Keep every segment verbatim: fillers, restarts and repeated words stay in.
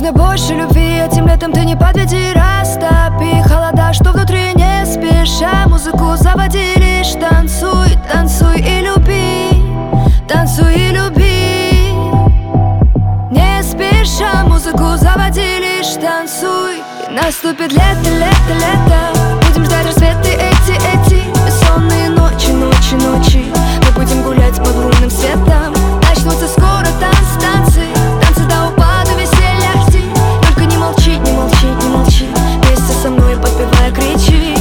нужно больше любви. Этим летом ты не подведи, растопи холода, что внутри. Не спеша музыку заводи, лишь танцуй, танцуй и люби, танцуй и люби. Не спеша музыку заводи, лишь танцуй. И наступит лето, лето, лето. Будем ждать рассветы эти, эти бессонные ночи, ночи, ночи. Мы будем гулять под лунным светом. Начнутся скоро танцы, танцы, танцы до упаду веселья жди. Только не молчи, не молчи, не молчи. Вместе со мной подпевая кричи.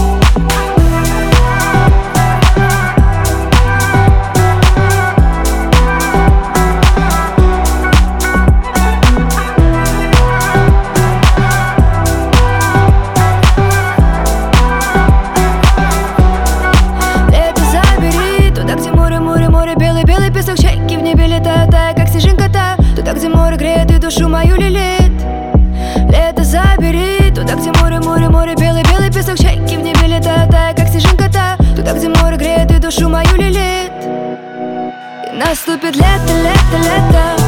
Чайки в небе летают, тая, как снежинка-то. Туда, где море греет и душу мою лелеет. Лето забери, туда, где море, море, море. Белый-белый песок, чайки в небе летают, тая, как снежинка-то. Туда, где море греет и душу мою лелеет. И наступит лето, лето, лето.